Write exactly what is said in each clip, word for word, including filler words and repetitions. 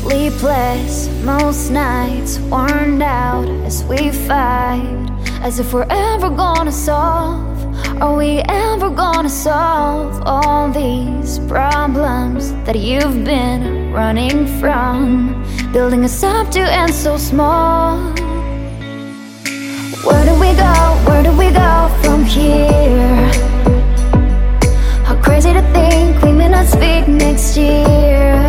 Sleepless, most nights worn out as we fight, as if we're ever gonna solve. Are we ever gonna solve all these problems that you've been running from, building us up to end so small? Where do we go, where do we go from here? How crazy to think we may not speak next year.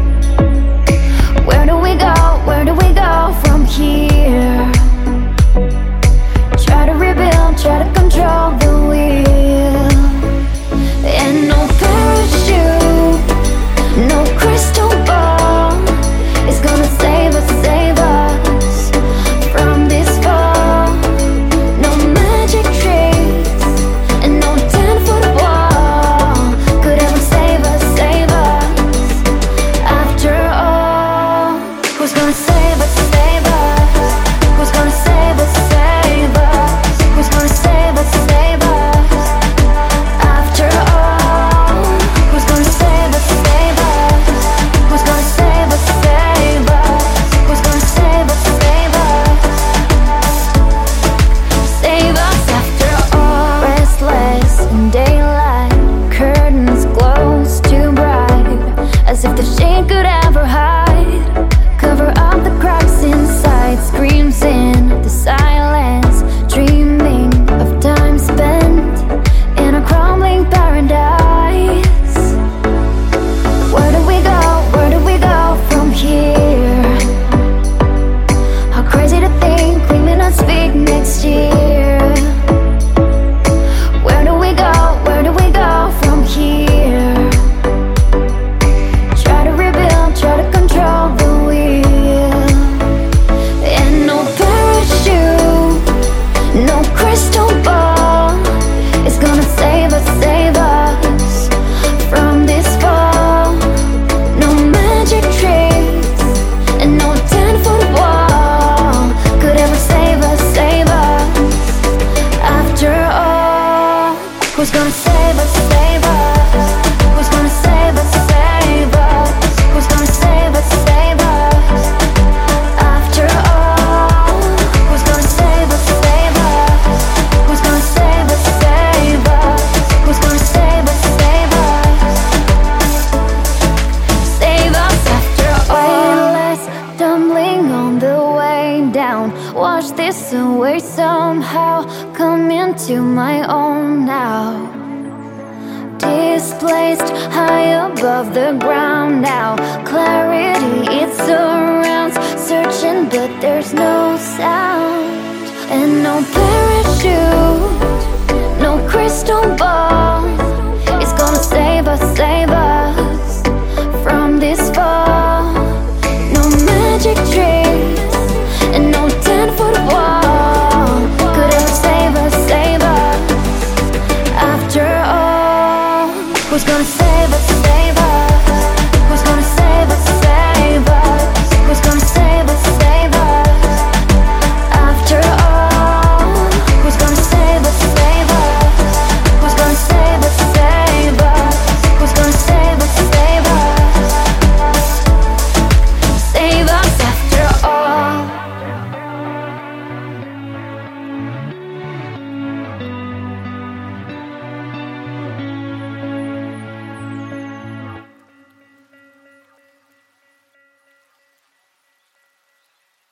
Where do we go, where do we go from here? Try to rebuild, try to control the wheel. And no parachute, no crystal ball is gonna save us, save us from this fall. No magic tricks and no ten-foot wall could ever save us, save us. After all, who's gonna save us, save us? Who's gonna save us, save us? Who's gonna save us, save us? After all, who's gonna save us, save us? Who's gonna save us, save us? Who's gonna save us, save us? Save us after all. Restless in daylight, curtains close too bright, as if the shade could ever hide. Cover up the cracks inside, screams in the silence, dreaming of time spent in a crumbling paradise. Where do we go, where do we go from here? How crazy to think we may not speak next year. Where do we go, where do we go from here? Try to rebuild, try to control the wheel. And no parachute, no crystal ball is gonna save us, save us from this fall. No magic tricks and no ten-foot wall could ever save us, save us. After all, who's gonna save us, save us? Who's gonna save us, save us? Who's gonna save us, save us? After all, who's gonna save us, save us? Who's gonna save us, save us? Who's gonna save us, save us? Save us after all. Weightless, tumbling on the way down. Wash this away somehow. Come into my own now. Displaced high above the ground now. Clarity, it surrounds. Searching, but there's no sound. And no parachute, no crystal ball is gonna save us, save us.